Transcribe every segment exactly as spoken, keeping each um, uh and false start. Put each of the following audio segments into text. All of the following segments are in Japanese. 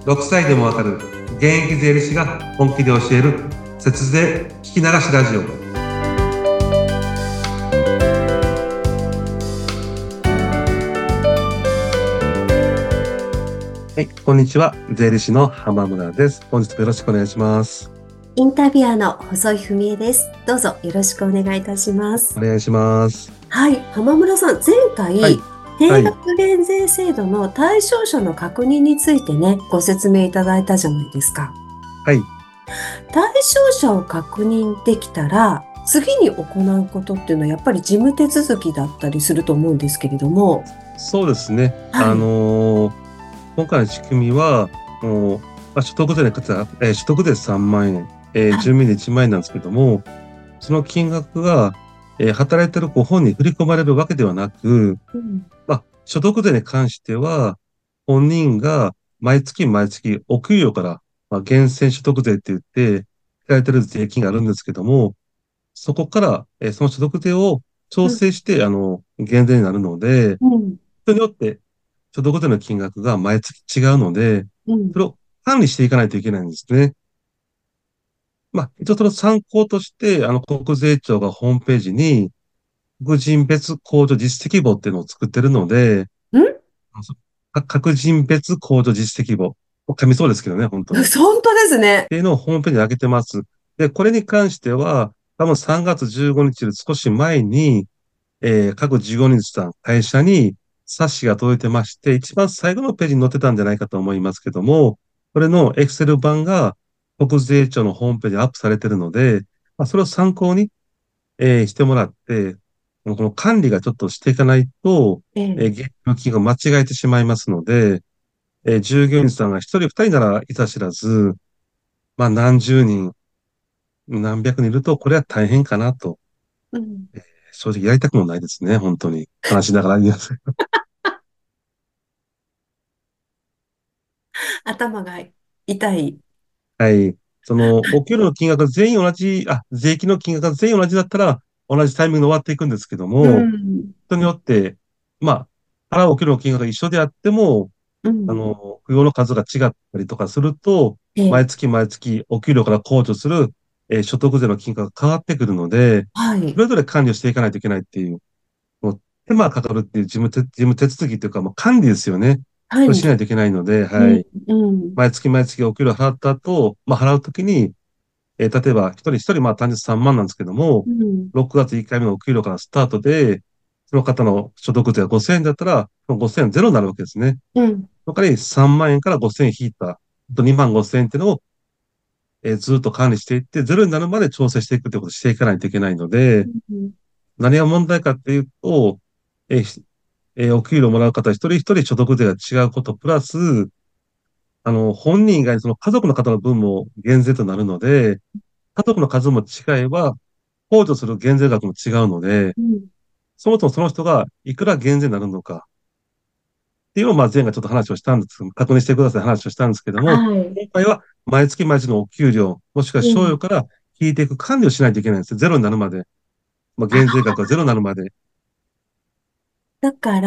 ろくさいでもわかる現役税理士が本気で教える節税聞き流しラジオ。はい、こんにちは。税理士の浜村です。本日もよろしくお願いします。 インタビュアーの細井文江です。どうぞよろしくお願いいたします。 お願いします。 はい、浜村さん、前回、 はい、はい、 定額減税制度の対象者の確認についてね、ご説明いただいたじゃないですか。 はい。 対象者を確認できたら、次に行うことっていうのはやっぱり事務手続きだったりすると思うんですけれども、 そうですね。あはい、 のー今回の仕組みは、もう、まあ、所得税の方、えー所得税さんまん円、えー、 はい、 住民税いちまん円なんですけども、その金額が、えー働いているご本人に振り込まれるわけではなく、 うん、 まあ、所得税に関しては、本人が毎月毎月お給料から、まあ、源泉所得税って言って、引かれてる税金があるんですけども、そこから、えーその所得税を調うん、 整して、あの、減税になるので、 うん、 人によって所得税の金額が毎月違うので、 うん、 それを管理していかないといけないんですね。まあ、一応その参考として、あの、国税庁がホームページに、各人別控除実績簿っていうのを作ってるので、 うん、 か各人別控除実績簿。噛みそうですけどね、本当に。っ本当ですね。 ていうのをホームページに上げてます。で、これに関しては、多分さんがつじゅうごにちより少し前に、えー各事業主さん、会社に冊子が届いてまして、一番最後のページに載ってたんじゃないかと思いますけども、これの Excel 版が国税庁のホームページにアップされているので、まあ、それを参考に、えーしてもらって、このこの管理がちょっとしていかないと、 ええ、 えー、現金の金額を間違えてしまいますので、えー従業員さんが一人二人ならいざ知らず、まあ何十人、何百人いると、これは大変かなと、 うん、 正直やりたくもないですね、本当に。話しながら言います。 頭が痛い。 はい。その、お給料の金額が全員同じ、あ、税金の金額が全員同じだったら、同じタイミングで終わっていくんですけどうも、 ん、 人によって、まあ、払うお給料の金額が一緒であっても、 うん、 あの、扶養の数が違ったりとかすると、 ええ、 毎月毎月お給料から控除する、えー所得税の金額が変わってくるので、 はい、 それぞれ管理をしていかないといけないっていう、もう手間がかかるっていう事務手、事務手続きというか、もう管理ですよね。それしはい、 ないといけないので、 うん、 はい。 うん、 毎月毎月お給料払った後、まあ払うときに、えー例えば一人一人まあ単日さんまんなんですけども、 うん、 ろくがついっかいめのお給料からスタートで、その方の所得税がごせんえんだったら、そのごせんえんゼロになるわけですね。 うん、 その代わりさんまん円からごせんえん引いた、あとにまんごせんえんっていうのを、えーずっと管理していって、ゼロになるまで調整していくということをしていかないといけないので、 うん、 何が問題かっていうと、えーひえーお給料もらう方一人一人所得税が違うことプラス、あの、本人以外にその家族の方の分も減税となるので、家族の数も違えば、控除する減税額も違うので、 うん、 そもそもその人がいくら減税になるのかっていうのを、まあ前回ちょっと話をしたんです、確認してください話をしたんですけども、 はい、 今回は毎月毎月のお給料、もしくはうん。 賞与から引いていく管理をしないといけないんですよ。ゼロになるまで。まあ減税額がゼロになるまで。 だから、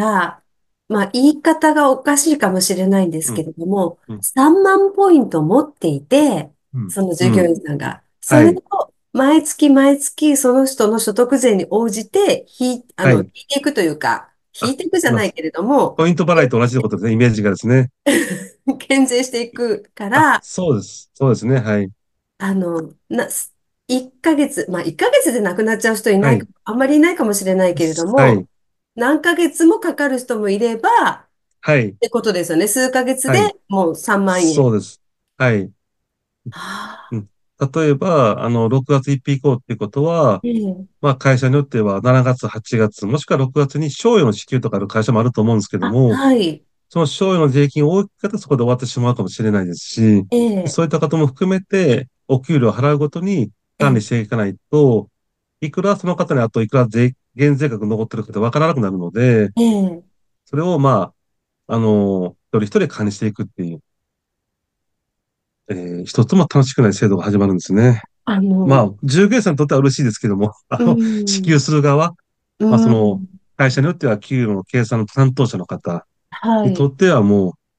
まあ、言い方がおかしいかもしれないんですうん、 けれども、 うん、 さんまんポイント持っていて、 うん、 その従業うん。 員さんが、そはい、 れを毎月毎月その人の所得税に応じて引い、あの、引はい。 いていくというか、引あ、 いていくじゃまあ、 ないけれども、 ポイント払いと同じことですね、イメージがですね。 減税していくかあ、 ら、 そうです。そうですね。はい。 あの、な、いっかげつ、まあいっかげつで亡くなっちゃう人いないか、 はい。 あんまりいないかもしれないけれども、 はい。 何ヶ月もかかる人もいれば、 はい。 ってことですよね。数ヶ月ではい。 もうさんまん円。 そうです。はい。 はあ、 うん。例えば、あの、ろくがつついたち以降っていうことは、 ええ。 まあ、会社によってはしちがつ、はちがつ、もしくはろくがつに賞与の支給とかある会社もあると思うんですけどあ、 も、 はい。 その賞与の税金を大きかったらそこで終わってしまうかもしれないですし、 ええ、 そういった方も含めて、お給料を払うごとにええ、 管理していかないと、いくらその方にあといくら税、減税額残ってるかってわからなくなるので、 ええ。 それをまあ、あの、一人一人管理していくっていう、えー一つも楽しくない制度が始まるんですね。 あの、 まあ、従業員さんにとっては嬉しいですけども、あうの、支ん、 給する側、 うまあ、その、 ん、 会社によっては給与の計算の担当者の方はい。 にとってはもう、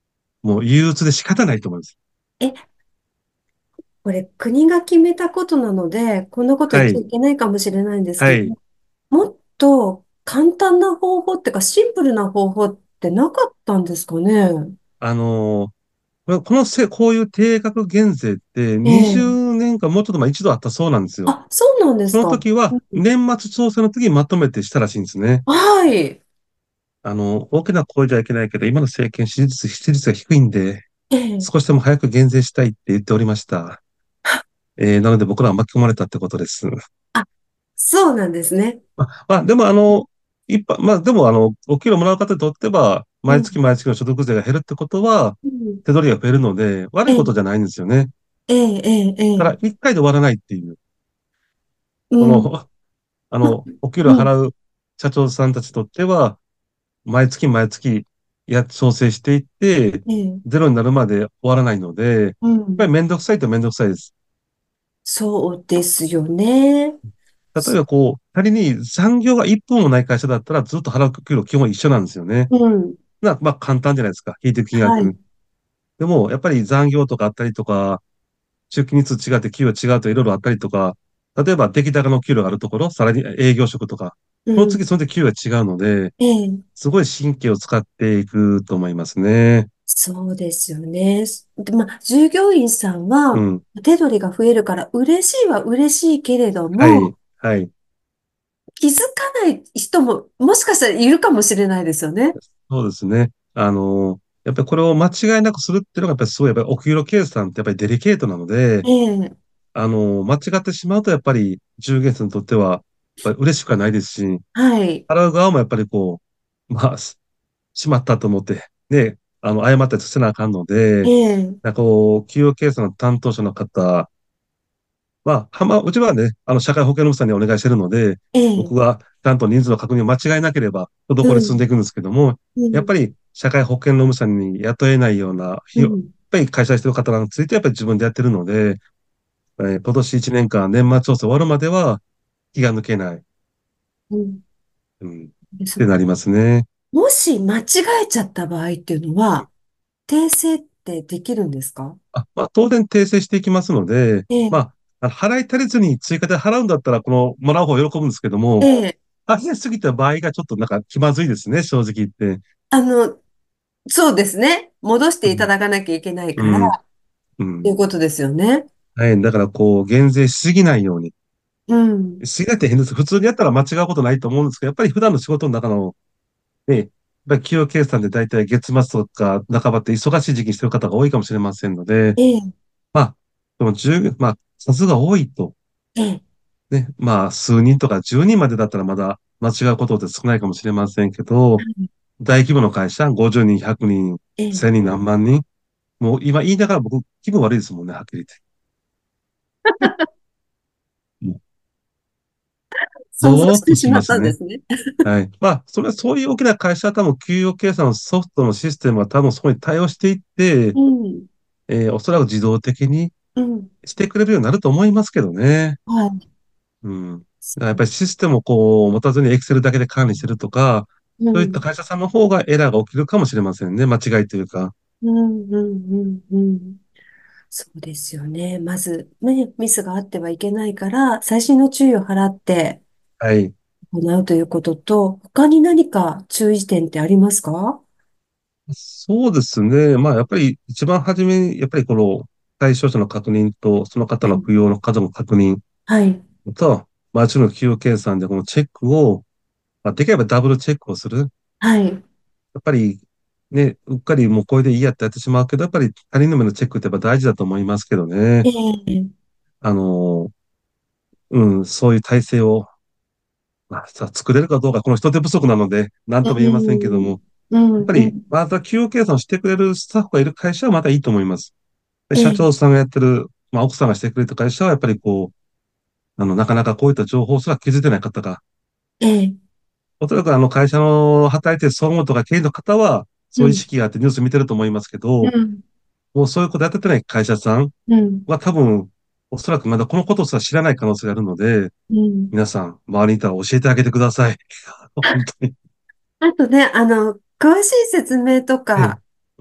もう憂鬱で仕方ないと思います。 え、これ国が決めたことなので、こんなこと言っちゃはい。 いけないかもしれないんですけど、 はい。 もっと簡単な方法っていうか、シンプルな方法ってなかったんですかね。 あのーこれこのせ、こういう定額減税って20 ええ。 年かもうちょっと前一度あったそうなんですよ。 あ、そうなんですそのか。 時はうん。 年末調整の時にまとめてしたらしいんですね。 はい。 あの、大きな声じゃいけないけど、今の政権支持率、支持率が低いんで、 ええ。 少しでも早く減税したいって言っておりました。えー、なので僕らは巻き込まれたってことです。 あ、そうなんですね。 まあ、まあ、でもあの、一般、まあでもあの、お給料もらう方にとっては、 うん。 毎月毎月の所得税が減るってことは、 うん。 手取りが増えるので、悪ええ、 いことじゃないんですよね。 ええ、ええ、えだから、 え。 一回で終わらないっていう、 うん。 この、あま、 の、お給料うん。 払う社長さんたちにとっては、毎月毎月、や、調整していって、 ええ、 ゼロになるまで終わらないので、やっうん。 ぱりめんどくさいとめんどくさいです。 そうですよね。 例えばこう、仮に残業がいっぷんもない会社だったらずっと払う給料基本一緒なんですよね。 うん。 な、まあ簡単じゃないですか。引いていく金額。 はい。 でも、やっぱり残業とかあったりとか、出勤日数違って給与違うといろいろあったりとか、例えば出来高の給料があるところ、さらに営業職とか、 うん。 その次その時給与が違うので、 ええ、 すごい神経を使っていくと思いますね。 そうですよね。で、まあ、従業員さんは、 うん。 手取りが増えるから嬉しいは嬉しいけれどはい。 も、 はい。 気づかない人ももしかしたらいるかもしれないですよね。 そうですね。あの、やっぱりこれを間違いなくするっていうのが、やっぱりすごい、やっぱりお給料計算ってやっぱりデリケートなので、 ええ、 あの、間違ってしまうと、やっぱり従業員さんにとっては、やっぱり嬉しくはないですし、 はい。 払う側もやっぱりこう、まあ、ししまったと思って、ね、あの、謝ったりせなあかんのえで、 え、 なんかこう、給与計算の担当者の方、まあ、はま、うちはね、あの、社会保険労務士さんにお願いしてるので、 ええ、 僕がちゃんと人数の確認を間違いなければ、滞り進んうん、 でいくんですけども、 うん、 やっぱり社会保険労務士さんに雇えないような、ひよやっうん、 ぱり会社してる方についてやっぱり自分でやってるので、えー今年いちねんかん年末調整終わるまでは気が抜けない、 うん。 うん、っですね。 てなりますね。 もし間違えちゃった場合っていうのは、訂正ってできるんですか？ あ、まあ、当然訂正していきますので、 ええ、 まあ、あの払い足りずに追加で払うんだったら、この、もらう方喜ぶんですけども、 ええ、 大変すぎた場合がちょっとなんか気まずいですね、正直言って。 あの、そうですね。戻していたうん、 だかなきゃいけないから、 うん、 っうん。 ていうことですよね。 はい。だからこう、減税しすぎないように。 うん。 しすぎないって変です。普通にやったら間違うことないと思うんですけど、やっぱり普段の仕事の中の、ね、やっぱり給与計算で大体月末とか半ばって忙しい時期にしてる方が多いかもしれませんので、 ええ、 まあ、でもじゅう、まあ、数が多いと、 ええ、 ね、まあ、数人とかじゅうにんまでだったらまだ間違うことって少ないかもしれませんけど、大規模の会社、ごじゅうにん、ひゃくにん、 ええ。 せんにん何万人、もう今言いながら僕気分悪いですもんね、はっきり言って。もう想像ゾーッとしてしまっしますね。 たんですね。 はい。まあ、それはそういう大きな会社は多分給与計算のソフトのシステムは多分そこに対応していって、 うん、 えーおそらく自動的にうん、 してくれるようになると思いますけどね。 はい。 うん。だからやっぱりシステムをこう持たずに Excel だけで管理してるとか、そういったうん、 会社さんの方がエラーが起きるかもしれませんね。間違いというか。 うん、うん、うん、うん。そうですよね。まず、ね、ミスがあってはいけないから、細心の注意を払ってはい。 行うということと、他に何か注意点ってありますか？ そうですね。まあ、やっぱり一番初めに、やっぱりこの対象者の確認と、その方の扶養の数の確認はい、 と、まあ、もちろん給与計算でこのチェックを、まあ、できればダブルチェックをする。 はい、 やっぱり、ね、うっかりもうこれでいいやってやってしまうけど、やっぱり他人の目のチェックってやっぱ大事だと思いますけどね。 ええ、 あの、うん、そういう体制を、まあ、さ、作れるかどうか、この人手不足なので、なんうとも言えませんけどん、 も、 うん、 やっぱり、 うん、 また給与計算をしてくれるスタッフがいる会社はまたいいと思います。で、 ええ、 社長さんがやってる、まあ、奥さんがしてくれた会社は、やっぱりこう、あの、なかなかこういった情報すら気づいてない方が、 ええ、 おそらくあの会社の働いている総務とか経理の方は、そういう意うん、 識があってニュース見てると思いますけど、 うん、 もうそういうことやっててない会社さんうん、 は多分、おそらくまだこのことすら知らない可能性があるので、 うん。 皆さん、周りにいたら教えてあげてください。本当に。 あとね、あの、詳しい説明とはい。 か、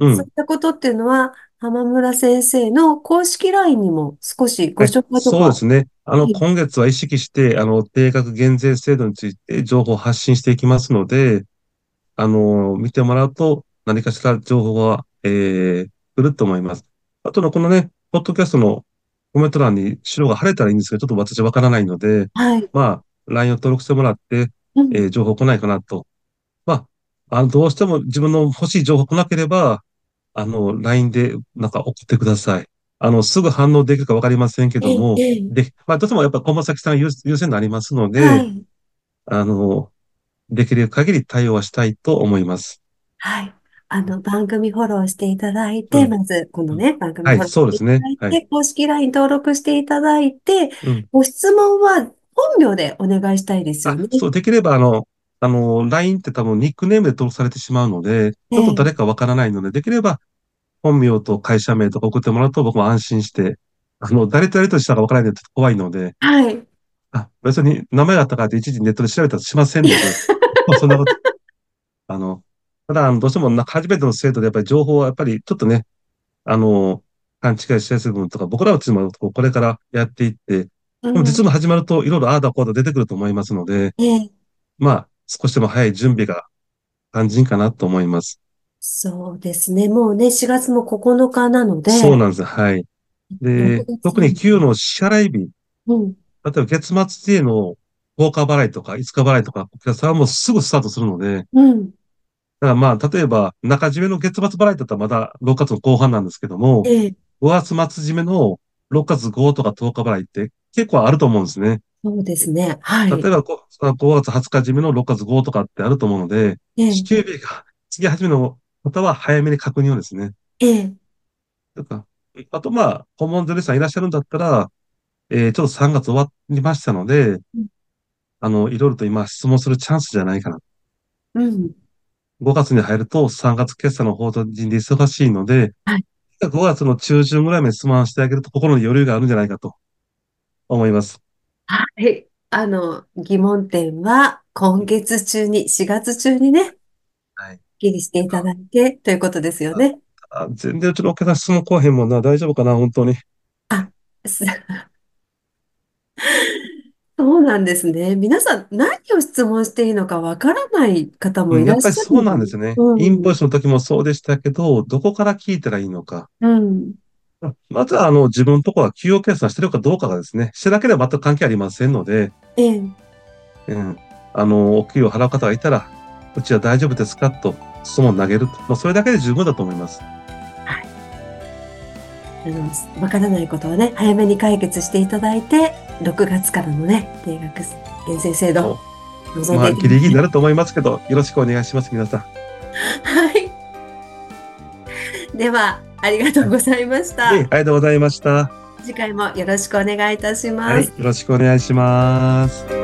うん。 そういったことっていうのは、浜村先生の公式 ライン にも少しごはい。 紹介とか、 そうですね。あの、 はい。 今月は意識して、あの、定額減税制度について情報を発信していきますので、あの、見てもらうと何かしら情報が、えー、来ると思います。あとのこのね、ポッドキャストのコメント欄に白が貼れたらいいんですけど、ちょっと私わからないので、 はい。 まあ、ライン を登録してもらって、 うん。 えー情報来ないかなと。まあ、あの、どうしても自分の欲しい情報来なければ、あの、ライン でなんか送ってください。あの、すぐ反応できるかわかりませんけええ、 ども、 ええ。 で、まあ、どうしてもやっぱ小松崎さん優優先になりますので、 はい。 あの、できる限り対応はしたいと思います。 はい。あの、番組フォローしていただいて、 うん。 まず、このうん。 ね、番組はい、 フォローしていそうですね。 ただいて、 はい。 公式 ライン 登録していただいて、 うん。 ご質問は本名でお願いしたいですよあ、 ね。 そう、できれば、あの、あの、ライン って多分ニックネームで登録されてしまうので、ちょっと誰ええ。 かわからないので、できれば本名と会社名とか送ってもらうと僕も安心して、あの、誰と誰としたかわからないのでちょっと怖いので、 はい。 あ、別に名前があったからって一時ネットで調べたらしませんので、そんなこと、あの、ただ、あの、どうしてもな初めての生徒でやっぱり情報はやっぱりちょっとね、あの、勘違いしやすい部分とか、僕らはちもこうこれからやっていって、でうん。 も実務始まるといろいろああだこうだ出てくると思いますので、 ええ。 まあ、少しでも早い準備が肝心かなと思います。 そうですね。もうね、しがつもここのかなので、 そうなんです。はい。で、 6月特になんで。 給与の支払い日、例うん。 えば月末でのとおか払いとかいつか払いとか、お客さんはもうすぐスタートするので、だうん。 からまあ、例えば中締めの月末払いだったらまだろくがつの後半なんですけども、 ええ。 ごがつ末締めのろくがつごとかとおか払いって結構あると思うんですね。 そうですね。はい。 例えばこごがつはつか締めのろくがつごとかってあると思うので、 ええ。 支給日が月始めの方は早めに確認をですね。 ええ。 とか、あとまあ、訪問税理士さんいらっしゃるんだったら、えーちょっとさんがつ終わりましたので、あの、いろいろと今質問するチャンスじゃないかな。 うん。 ごがつに入るとさんがつ決算の法人で忙しいので、 はい。 ごがつの中旬ぐらいまで質問してあげると心に余裕があるんじゃないかと思います。 はい。あの、疑問点は今月中に、しがつ中にね、すっはい。 きりしていただいて、ということですよね。 あ、全然うちのお客さん質問来おへんもんな。大丈夫かな本当に。 あ、すそうなんですね。皆さん何を質問していいのかわからない方もうん、 いらっしゃやっぱりそうなんでる。 すね。インうん。 ボイスの時もそうでしたけど、どこから聞いたらいいのか。 うん。 まずは、あの、自分のところは給与計算してるかどうかがですね、してなければ全く関係ありませんので、 ええ。 うん。あの、お給与を払う方がいたら、うちは大丈夫ですかと質問を投げると。まあ、それだけで十分だと思います。 はい。あの、わからないことはね、早めに解決していただいて、ろくがつからのね、定額減税制度、 そう。 望んでまあ、ギリギリにいただいて。 なると思いますけど、よろしくお願いします、皆さん。 はい。では、ありがとはい。 うございましええ、あた。 りがとうございました。 次回もよろしくお願いいたしはい、よます。 ろしくお願いします。